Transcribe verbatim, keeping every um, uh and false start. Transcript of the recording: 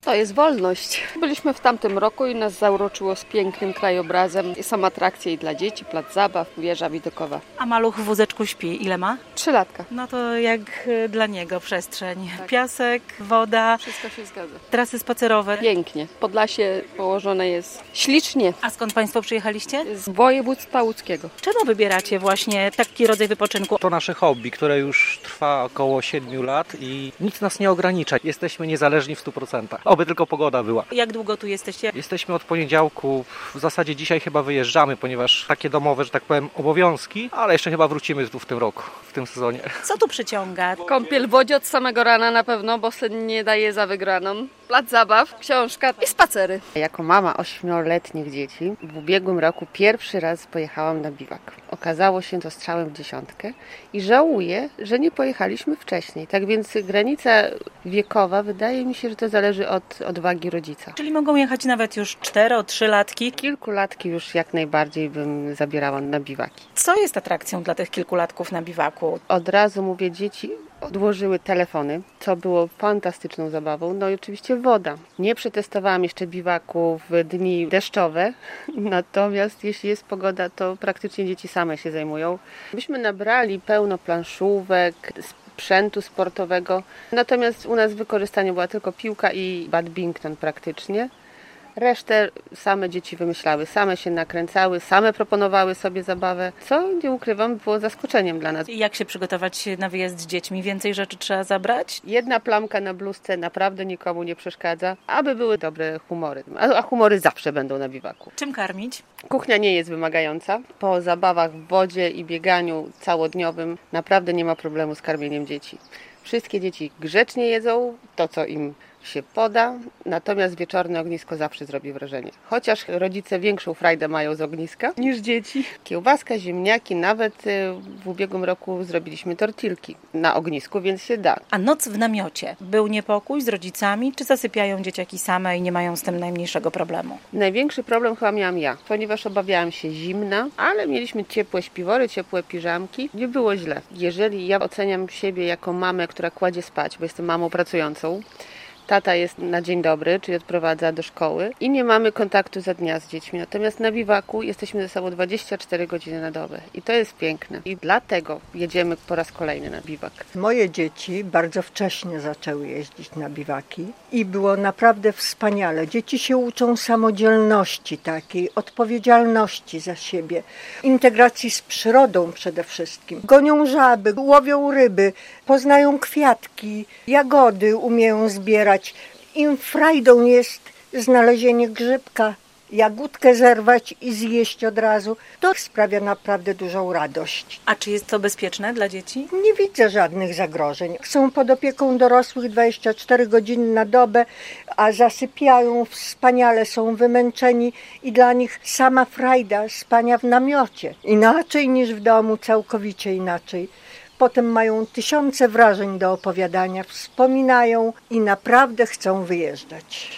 To jest wolność. Byliśmy w tamtym roku i nas zauroczyło z pięknym krajobrazem. Są atrakcje i dla dzieci, plac zabaw, wieża widokowa. A maluch w wózeczku śpi. Ile ma? Trzylatka. No to jak dla niego przestrzeń. Tak. Piasek, woda, Wszystko się zgadza. trasy spacerowe. Pięknie. Podlasie położone jest ślicznie. A skąd Państwo przyjechaliście? Z województwa łódzkiego. Czemu wybieracie właśnie taki rodzaj wypoczynku? To nasze hobby, które już trwa około siedmiu lat i nic nas nie ogranicza. Jesteśmy niezależni w stu procentach. Oby tylko pogoda była. Jak długo tu jesteście? Jesteśmy od poniedziałku, w zasadzie dzisiaj chyba wyjeżdżamy, ponieważ takie domowe, że tak powiem, obowiązki, ale jeszcze chyba wrócimy tu w tym roku, w tym sezonie. Co tu przyciąga? Kąpiel w wodzie od samego rana na pewno, bo sen nie daje za wygraną. Plac zabaw, książka i spacery. Jako mama ośmioletnich dzieci w ubiegłym roku pierwszy raz pojechałam na biwak. Okazało się to strzałem w dziesiątkę i żałuję, że nie pojechaliśmy wcześniej. Tak więc granica wiekowa, wydaje mi się, że to zależy od odwagi rodzica. Czyli mogą jechać nawet już cztero, trzylatki. Kilkulatki już jak najbardziej bym zabierała na biwaki. Co jest atrakcją dla tych kilkulatków na biwaku? Od razu mówię, dzieci odłożyły telefony, co było fantastyczną zabawą. No i oczywiście woda. Nie przetestowałam jeszcze biwaku w dni deszczowe, natomiast jeśli jest pogoda, to praktycznie dzieci same się zajmują. Myśmy nabrali pełno planszówek, sprzętu sportowego, natomiast u nas wykorzystanie była tylko piłka i badminton praktycznie. Resztę same dzieci wymyślały, same się nakręcały, same proponowały sobie zabawę, co nie ukrywam było zaskoczeniem dla nas. Jak się przygotować na wyjazd z dziećmi? Więcej rzeczy trzeba zabrać? Jedna plamka na bluzce naprawdę nikomu nie przeszkadza, aby były dobre humory. A humory zawsze będą na biwaku. Czym karmić? Kuchnia nie jest wymagająca. Po zabawach w wodzie i bieganiu całodniowym naprawdę nie ma problemu z karmieniem dzieci. Wszystkie dzieci grzecznie jedzą to, co im się poda, natomiast wieczorne ognisko zawsze zrobi wrażenie. Chociaż rodzice większą frajdę mają z ogniska niż dzieci. Kiełbaska, ziemniaki, nawet w ubiegłym roku zrobiliśmy tortilki na ognisku, więc się da. A noc w namiocie. Był niepokój z rodzicami, czy zasypiają dzieciaki same i nie mają z tym najmniejszego problemu? Największy problem chyba miałam ja, ponieważ obawiałam się zimna, ale mieliśmy ciepłe śpiwory, ciepłe piżamki. Nie było źle. Jeżeli ja oceniam siebie jako mamę, która kładzie spać, bo jestem mamą pracującą, tata jest na dzień dobry, czyli odprowadza do szkoły i nie mamy kontaktu za dnia z dziećmi. Natomiast na biwaku jesteśmy ze sobą dwadzieścia cztery godziny na dobę i to jest piękne. I dlatego jedziemy po raz kolejny na biwak. Moje dzieci bardzo wcześnie zaczęły jeździć na biwaki i było naprawdę wspaniale. Dzieci się uczą samodzielności takiej, odpowiedzialności za siebie, integracji z przyrodą przede wszystkim. Gonią żaby, łowią ryby, poznają kwiatki, jagody umieją zbierać. Im frajdą jest znalezienie grzybka, jagódkę zerwać i zjeść od razu. To sprawia naprawdę dużą radość. A czy jest to bezpieczne dla dzieci? Nie widzę żadnych zagrożeń. Są pod opieką dorosłych dwadzieścia cztery godziny na dobę, a zasypiają wspaniale, są wymęczeni i dla nich sama frajda spania w namiocie. Inaczej niż w domu, całkowicie inaczej. Potem mają tysiące wrażeń do opowiadania, wspominają i naprawdę chcą wyjeżdżać.